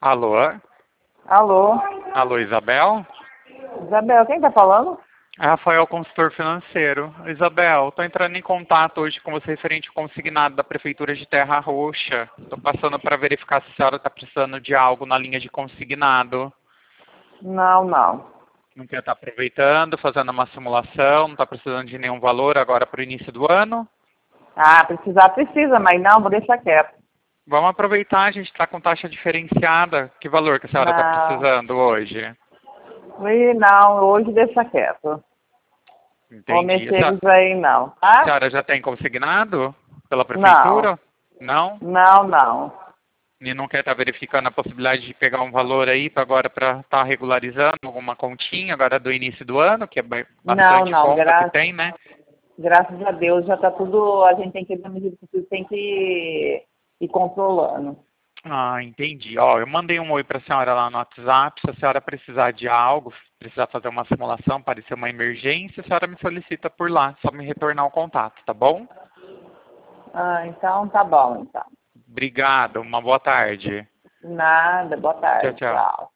Alô? Alô? Alô, Isabel? Isabel, quem tá falando? É Rafael, consultor financeiro. Isabel, estou entrando em contato hoje com você referente ao consignado da Prefeitura de Terra Roxa. Estou passando para verificar se a senhora está precisando de algo na linha de consignado. Não. Não quer estar aproveitando, fazendo uma simulação, não está precisando de nenhum valor agora para o início do ano? Ah, precisar precisa, mas não, vou deixar quieto. Vamos aproveitar, a gente está com taxa diferenciada. Que valor que a senhora está Não. precisando hoje? Não, hoje deixa quieto. Vou Entendi. mexer nisso aí não, A tá? senhora já tem consignado pela Não. Prefeitura? Não? Não. E não quer estar verificando a possibilidade de pegar um valor aí pra agora para estar regularizando alguma continha agora do início do ano, que é bastante Não. conta que tem, né? Graças a Deus já tá tudo, a gente tem que, na medida do possível, tem que ir controlando. Ah, entendi. Ó, eu mandei um oi para a senhora lá no WhatsApp. Se a senhora precisar de algo, precisar fazer uma simulação, parecer uma emergência, a senhora me solicita por lá. Só me retornar o contato, tá bom? Ah, então tá bom, então. Obrigado. Uma boa tarde. Nada, boa Tchau, tarde, tchau. tchau.